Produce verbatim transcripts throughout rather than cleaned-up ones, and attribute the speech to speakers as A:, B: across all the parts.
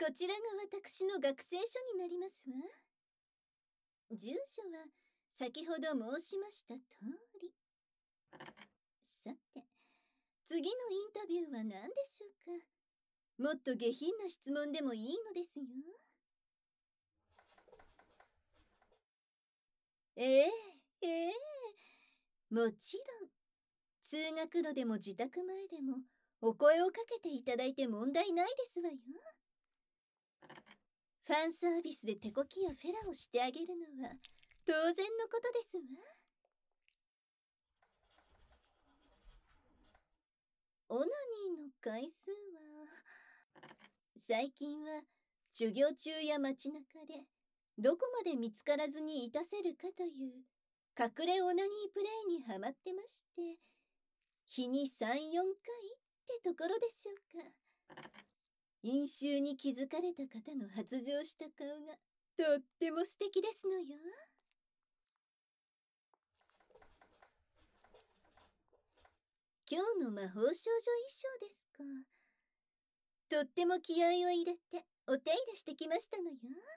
A: こちらが私の学生書になりますわ。住所は先ほど申しました通り。さて、次のインタビューは何でしょうか。もっと下品な質問でもいいのですよ。ええええ、もちろん。通学路でも自宅前でもお声をかけていただいて問題ないですわよ。ファンサービスで手こきやフェラをしてあげるのは当然のことですわ。オナニーの回数は最近は授業中や街中でどこまで見つからずにいたせるかという隠れオナニープレイにハマってまして、日にさん、よんかいってところでしょうか。飲酒に気づかれた方の発情した顔がとっても素敵ですのよ。今日の魔法少女衣装ですか。とっても気合を入れてお手入れしてきましたのよ。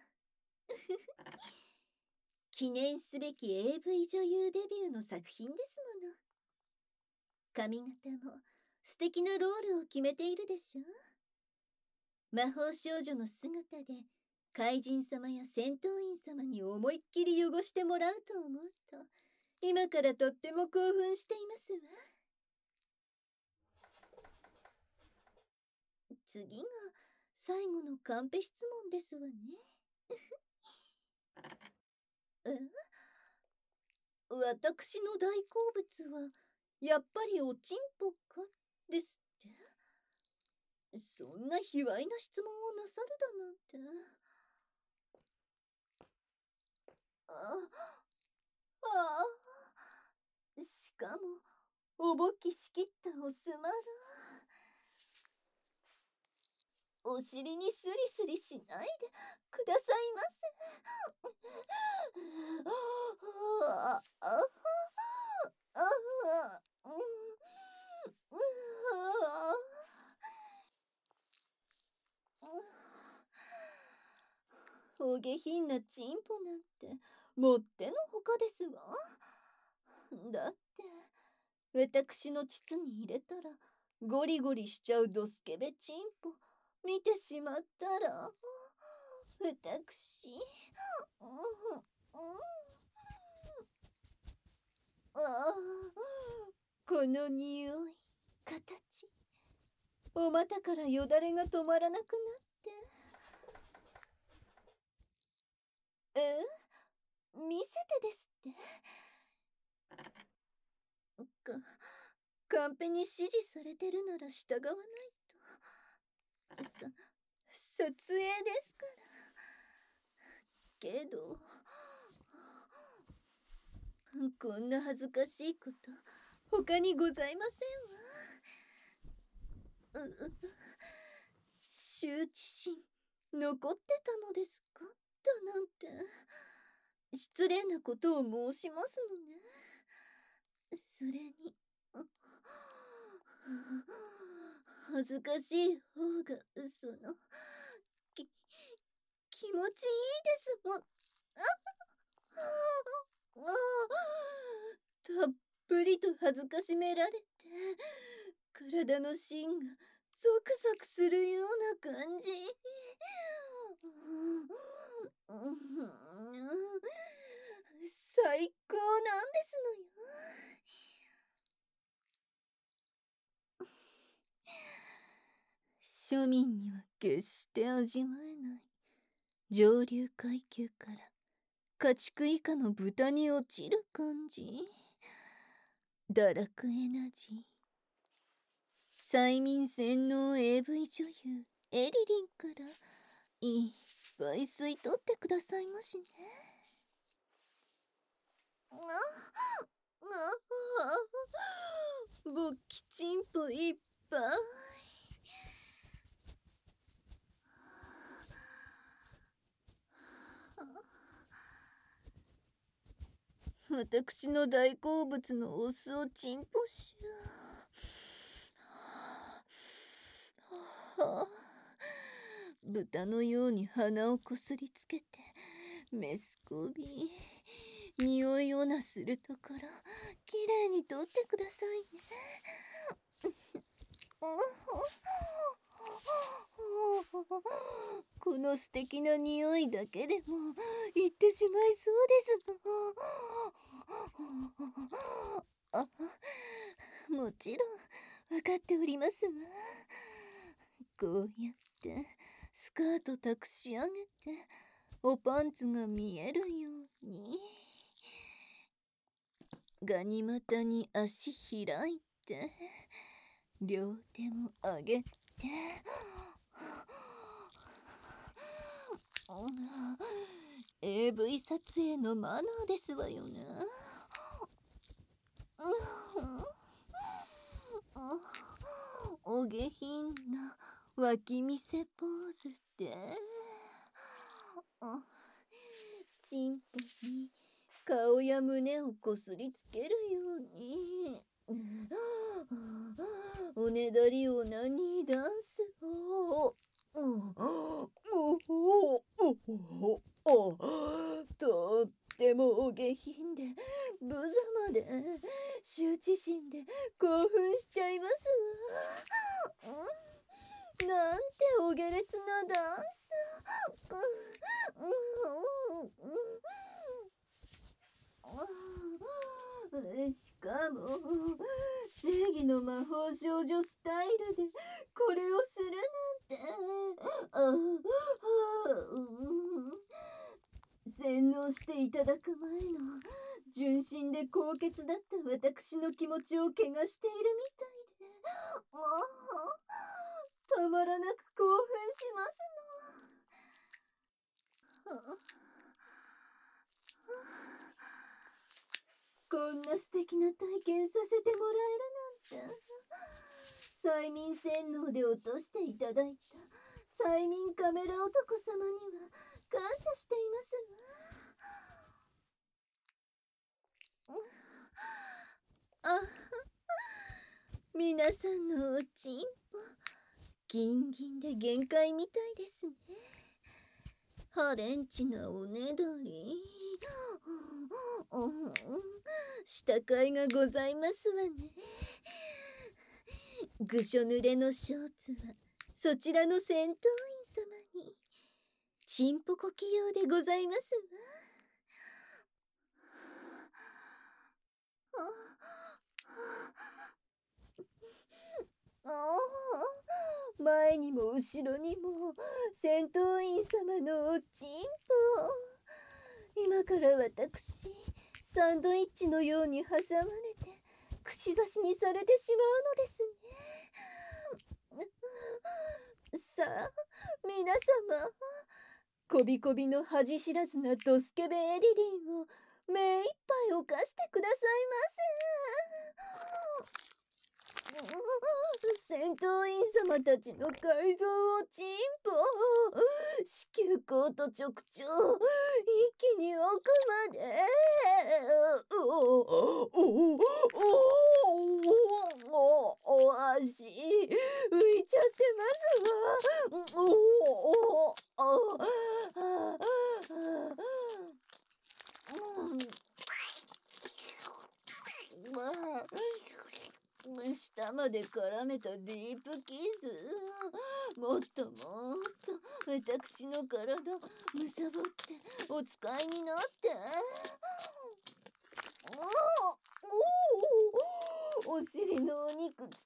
A: 記念すべき エーブイ 女優デビューの作品ですもの。髪型も素敵なロールを決めているでしょ。魔法少女の姿で怪人様や戦闘員様に思いっきり汚してもらうと思うと、今からとっても興奮していますわ。次が最後のカンペ質問ですわね。え？私の大好物はやっぱりおちんぽかですって。そんな卑猥な質問をなさるだなんて。あああ、しかもおぼっきしきったおすまら。お尻にスリスリしないでくださいませ。ああああお下品なチンポなんてもってのほかですわ。だって私の膣に入れたらゴリゴリしちゃうドスケベチンポ見てしまったら私、うんうん、ああ、この匂い、形、お股からよだれが止まらなくなって。え？見せてですってか、カンペに指示されてるなら従わないと。さ、撮影ですから。けど、こんな恥ずかしいこと他にございませんわ。う、羞恥心残ってたのですかだなんて失礼なことを申しますのね。それに恥ずかしい方がそのき気持ちいいですもん。たっぷりと恥ずかしめられて体の芯がゾクゾクするような感じ。最高なんですのよ。庶民には決して味わえない上流階級から家畜以下の豚に落ちる感じ。堕落エナジー。催眠洗脳 エーブイ 女優エリリンからいっぱい吸い取ってくださいましね。ああぼっきちんぽいっぱい。私の大好物のオスをチンポしゅはあ、 豚のように鼻をこすりつけて、メス首、匂いをなするところ、きれいに取ってくださいね。この素敵な匂いだけでも言ってしまいそうですが。あ、もちろん分かっておりますわ。こうやってスカートたくし上げておパンツが見えるように、ガニ股に足開いて両手も上げて、エーブイ 撮影のマナーですわよね。お下品な脇見せポーズで、チンポに顔や胸をこすりつけるように、おねだりオナニーダンスを、とってもお下品で無様で羞恥心で興奮しちゃいますわ。なんてお下劣なダンス。しかも正義の魔法少女スタイルでこれをするなんて、洗脳していただく前の純真で高潔だった私の気持ちを汚しているみたいで、たまらなく興奮しますの。こんな素敵な体験させてもらえるなんて。催眠洗脳で落としていただいた催眠カメラ男様には感謝していますわ。あ、皆さんのおちんぽギンギンで限界みたいですね。ハレンチなおねだり、下階がございますわね。ぐしょ濡れのショーツはそちらの戦闘員様にチンポコ器用でございますわ。前にも後ろにも戦闘員様のおちんぽ。今から私サンドイッチのように挟まれて串刺しにされてしまうのですね。さあ皆様、こびこびの恥知らずなドスケベエリリンを目いっぱい犯してくださいませ。戦闘員様たちの改造をチンポ、子宮口と直腸一気に奥まで、おおおおおお足浮いちゃってますわ。おおお下まで絡めたディープキス。もっともっと私の体むさぼってお使いになって。おおお尻のお肉掴ん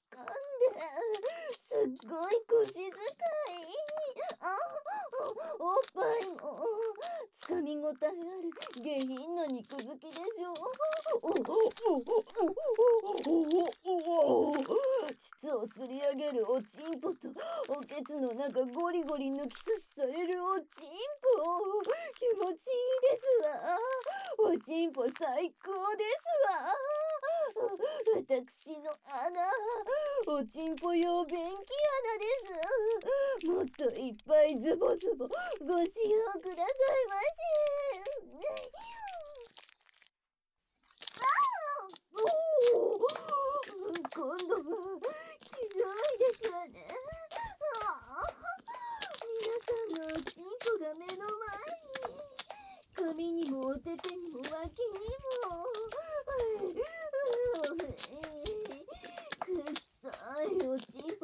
A: ですっごい腰使い。あおっぱいもつかみごたえある下品な肉付きでしょ。おおおおおおお膣をすり上げるおちんぽとおけつの中ゴリゴリ抜き差しされるおちんぽ、気持ちいいですわ。おちんぽ最高ですわ。私の穴、おちんぽ用便器穴です。もっといっぱいズボズボご使用くださいまし。今度はひどいですわね。皆さ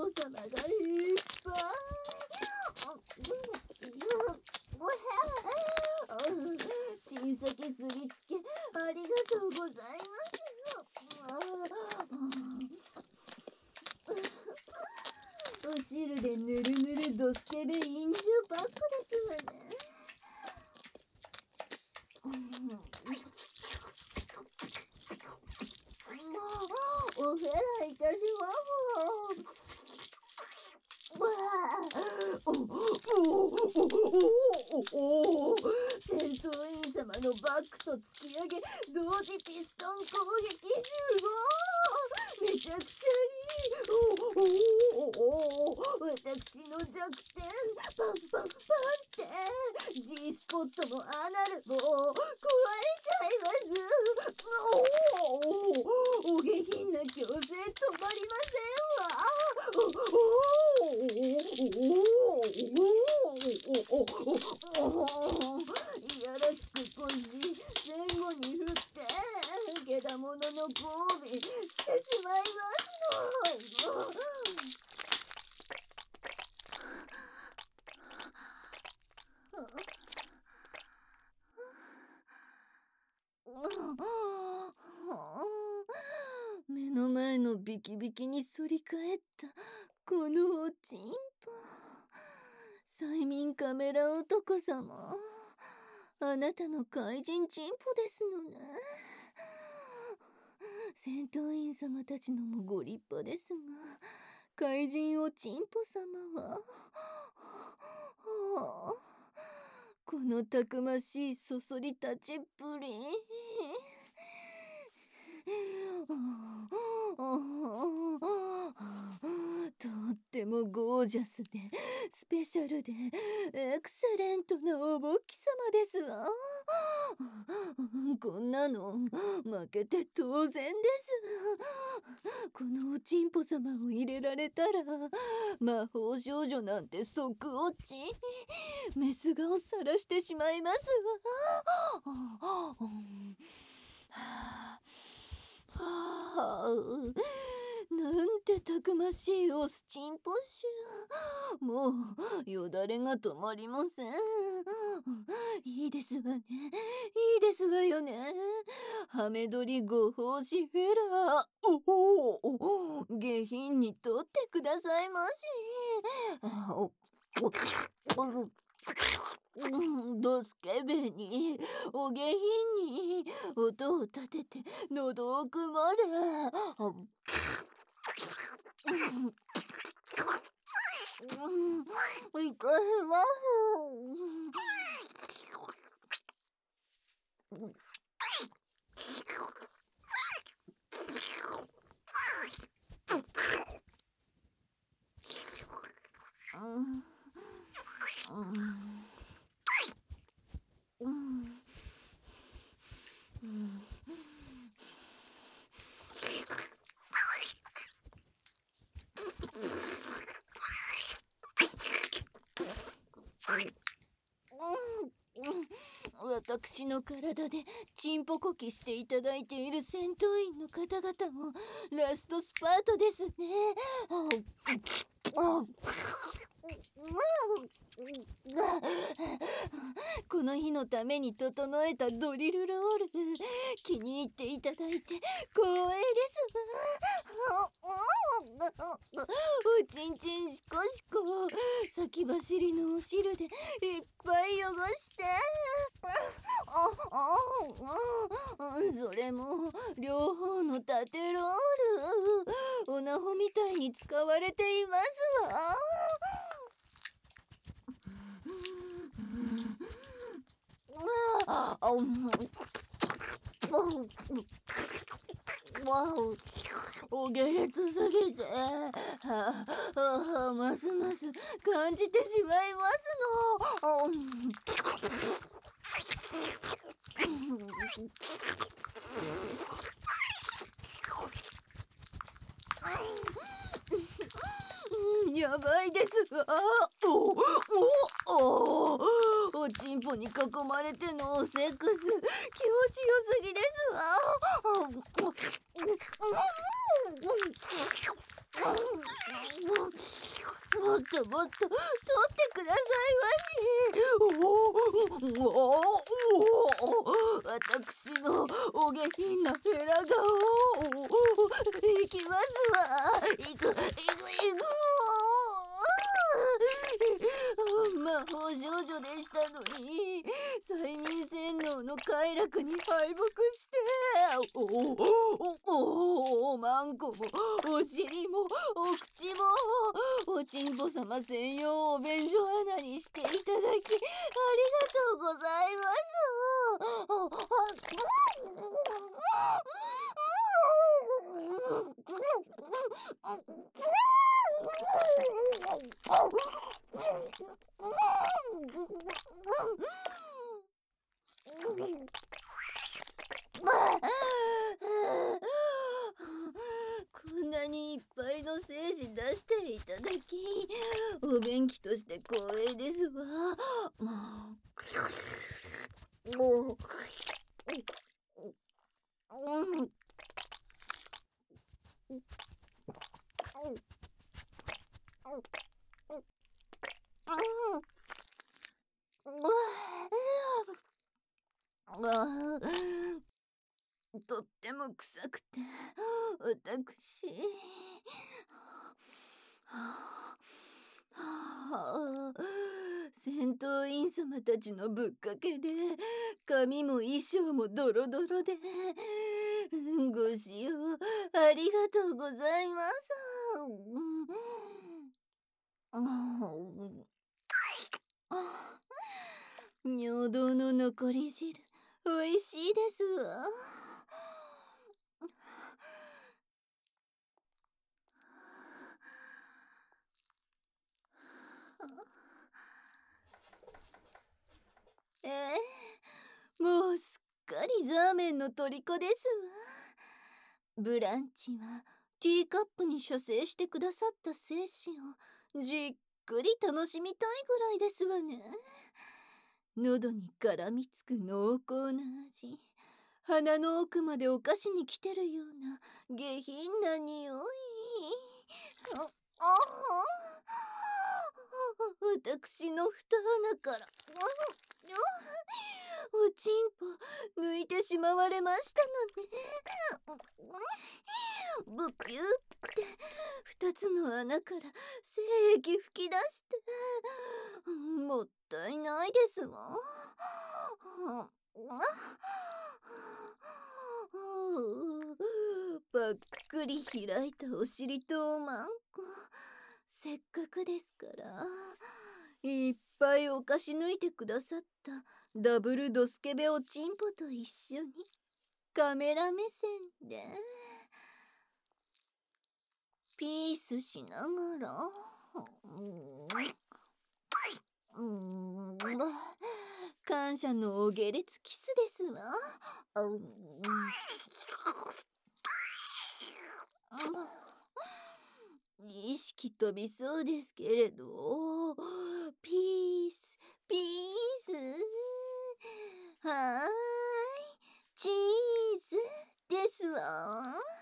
A: 様がいっぱい。小さきすりつけありがとうございます。お汁でぬるぬるドスケベ飲酒パックですわね。おフェラいたします。おおおおお戦争員様のバックと突き上げ同時ピストン攻撃集合。めちゃくちゃいい。おおおお私の弱点パンパンパンって G スポットもアナルも壊れちゃいます。おおお下品な強制止まりませんわ。おおいやらしく腰前後に振ってけだものの交尾してしまいますの。目の前のビキビキに反り返ったこのおちんぽ。催眠カメラ男様、あなたの怪人チンポですのね。戦闘員様たちのもご立派ですが、怪人おちんぽ様は、はあ、このたくましいそそり立ちっぷり。とってもゴージャスでスペシャルでエクセレントなおぼっき様ですわ。こんなの負けて当然です。このおちんぽ様を入れられたら魔法少女なんて即落ち、メス顔さらしてしまいますわ。はあ、なんてたくましいオスチンポ種。もうよだれが止まりません。いいですわね、いいですわよね。ハメ撮りご奉仕フェラー、おお下品にとってくださいまし。ドスケベにお下品に音を立てて喉奥まで。いたします。私の体でチンポこきしていただいている戦闘員の方々もラストスパートですね。この日のために整えたドリルロール、気に入っていただいて光栄ですわ。おちんちんしこしこ先走りのお汁でいっぱい汚してそれも両方の縦ロール、オナホみたいに使われていますわ。ああお下劣すぎて、はあ、ますます感じてしまいますの。やばいですわ。おおおおちんぽに囲まれてのセックス気持ちよすぎですわ。 っともっと取ってくださいまし。おおおお、私のお下品なヘラ顔。行きますわ。行く行く行く。魔法少女でしたのに、催眠洗脳の快楽に敗北して、おおおおまんこもお尻もお口もおちんぽ様専用お便所穴にしていただきありがとうございますこんなにいっぱいの精子出していただき、お便器として光栄ですわ。もう、うん。ああ、とっても臭くて、私、はあ、戦闘員様たちのぶっかけで、髪も衣装もドロドロで、ご使用ありがとうございます。尿道の残り汁、おいしいですわ。ええ、もうすっかりザーメンの虜ですわ。ブランチはティーカップに射精してくださった精子をじっくり楽しみたいぐらいですわね。喉に絡みつく濃厚な味、鼻の奥までお菓子に来てるような下品な匂い。ああ、私の二穴からおちんぽ抜いてしまわれましたのね。ブピューって二つの穴から精液吹き出して、もったいないですわ。ぱっくり開いたお尻とおまんこ、せっかくですからいっぱいお菓子抜いてくださったダブルドスケベおちんぽと一緒にカメラ目線でピースしながら、うん、感謝のお下劣キスですわ。意識飛びそうですけれど、ピースピース、はーい、チーズですわ。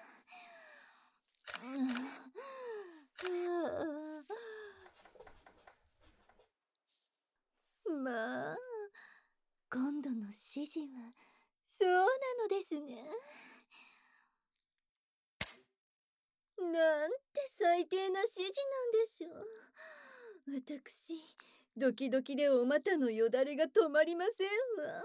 A: まあ、今度の指示はそうなのですね。なんて最低な指示なんでしょう。私、ドキドキでお股のよだれが止まりませんわ。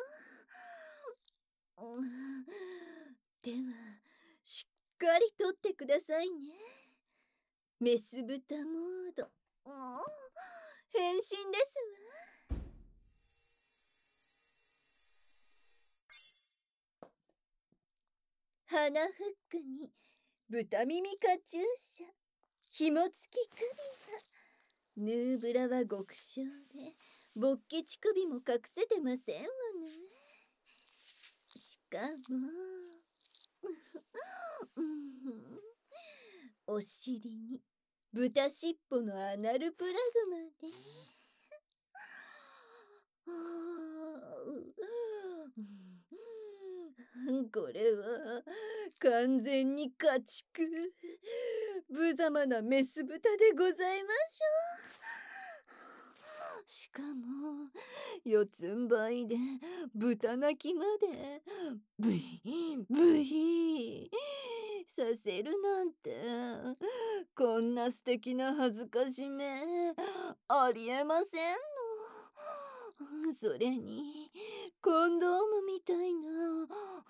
A: では、しっかりとってくださいね。メス豚モード。変身ですわ。鼻フックに豚耳カチューシャ、紐付き首輪、ヌーブラは極小で勃起乳首も隠せてませんわね。しかもお尻に豚しっぽのアナルプラグまで。 これは完全に家畜。無様なメス豚でございましょう。しかも四つん這いで豚鳴きまでブイブイさせるなんて、こんな素敵な恥ずかしめありえませんの。それにコンドームみたいな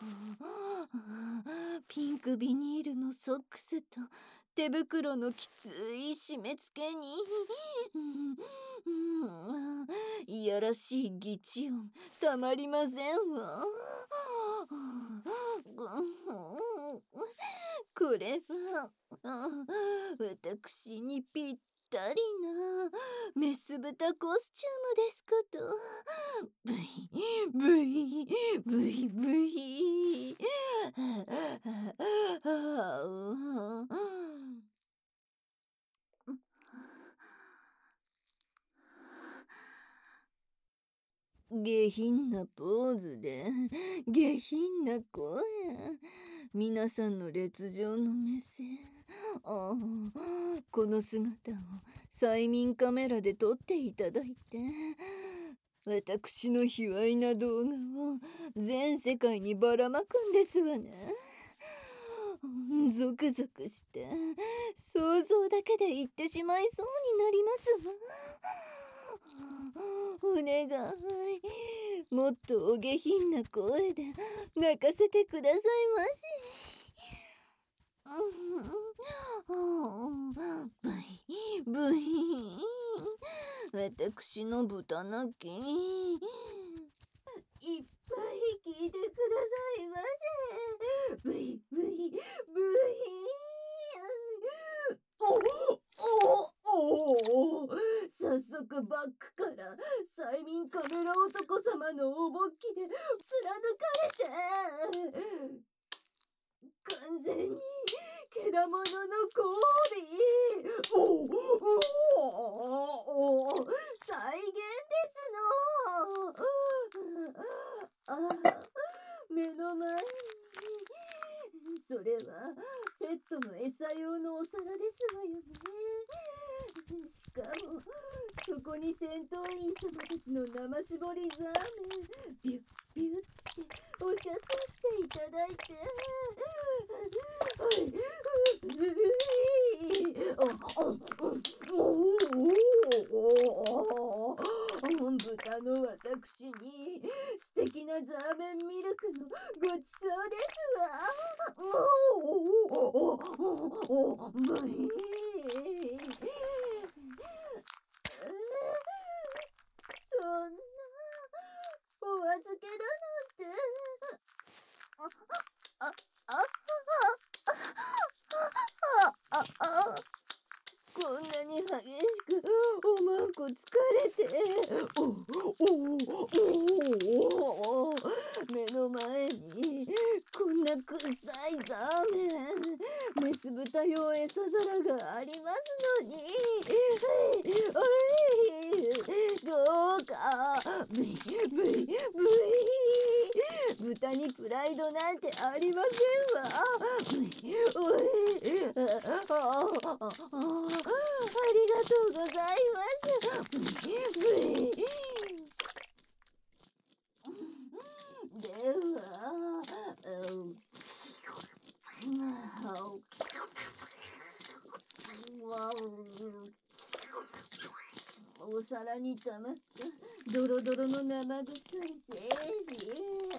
A: ピンクビニールのソックスと手袋のきつい締め付けに、いやらしいギチ音たまりませんわ。これは私にぴったりなメス豚コスチュームですこと。ブイブイブイブイ。下品なポーズで下品な声、皆さんの烈情の目線。ああ、この姿を催眠カメラで撮っていただいて、私の卑猥な動画を全世界にばらまくんですわね。ゾクゾクして想像だけで言ってしまいそうになりますわ。お願い、もっとお下品な声で泣かせてくださいまし。ブイブイ、私の豚鳴きいっぱい聞いてくださいませ。ブイブイブイ。おおおお、早速バックから催眠カメラ男様のおぼっきで貫かれて、完全にけだものの交尾。おおおお、再現ですの。ああ、目の前に、それはペットの餌用のお皿ですわよね。しかもそこに戦闘員様たちの生搾りザーメンビュッビュッっておしゃさしていただいて、豚の私に素敵なザーメンミルクのごちそうですわ。おおおお、ブイ。そんなお預けだなんて。ああああああ、こんなに激しくおまんこ疲れて、おおおお、目の前にこんな臭いザーメンメス豚用餌皿がありますのに、どうかブイブイブイ。豚にプライドなんてありませんわ。おい、あありがとうございます。では、お皿にたまったドロドロの生臭い精子。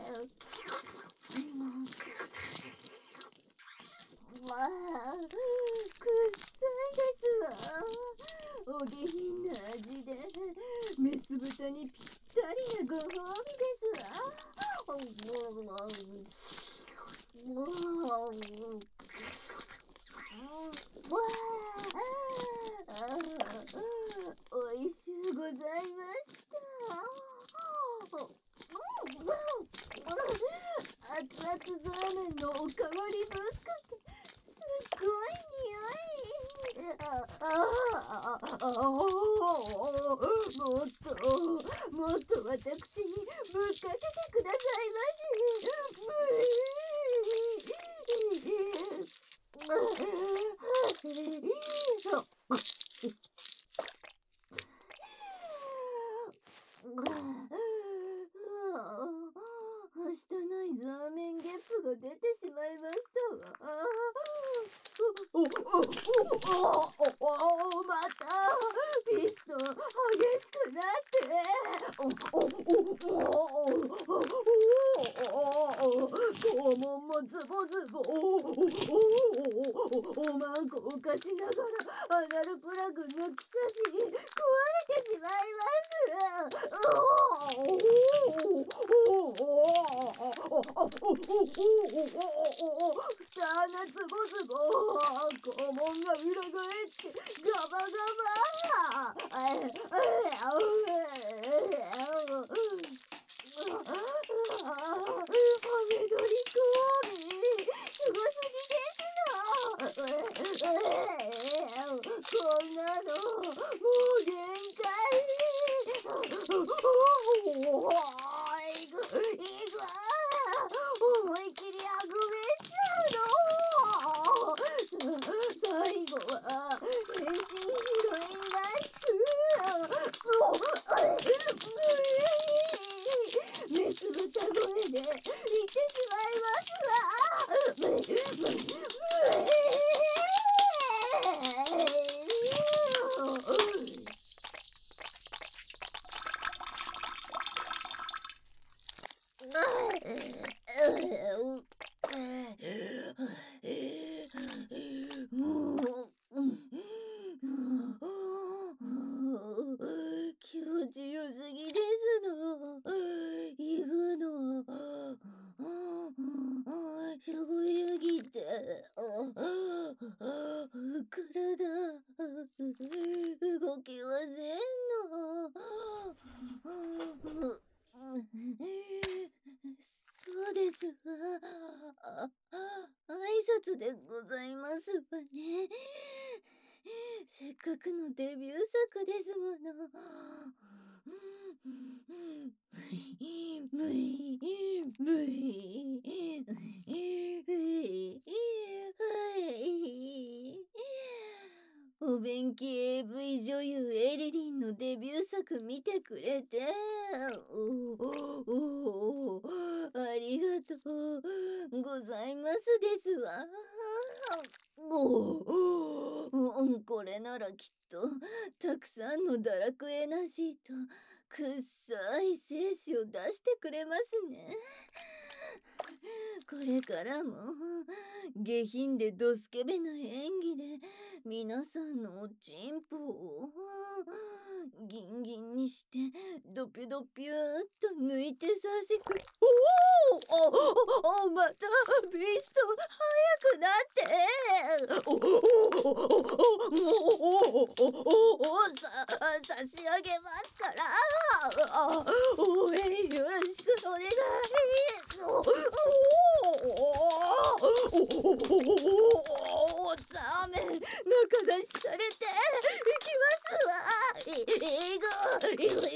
A: わあ、くっさいですわ。お下品な味でメス豚にぴったりなご褒美ですわ。わあ、おいしゅうございました。熱々ザーメンのおかわりぶっかけ、すっごい匂い。あああ、もっともっと私にぶっかけてくださいまし。 はしたないザーメンゲップが出てしまいましたわ。おおおおおおまたピストン激しくなっておおおおおお肛門もズボズボおおおまんこ浮かしながらアナルプラグ抜き差し壊れてしまいます。おおおお蓋穴ズボズボ肛門が裏返ってガバガバあえあえあめどりこみすごすぎですのこんなのもう限界おおいくいく思い切りあぐめっちゃうの最後は変身ヒロインらしくメス豚声で言ってしまいますわ。気持ちよすぎですの。行くの。しょごすぎて。体動きませんの。そうですわ。挨拶でございますわね。せっかくのデビュー作ですもの。ブイブイお弁慶 エーブイ 女優エリリンのデビュー作見てくれておおおありがとうございますですわ。おおこれならきっとたくさんの堕落エナジーとくっさい精子を出してくれますね。これからも下品でドスケベな演技で皆さんのおちんぽをギンギンにしてドピュドピューっと抜いてさしくおおおおまたビスト早くなっておおおおおおさ差し上げますから応援よろしくお願いおおおザーメン中出しされていきますわ。いくいく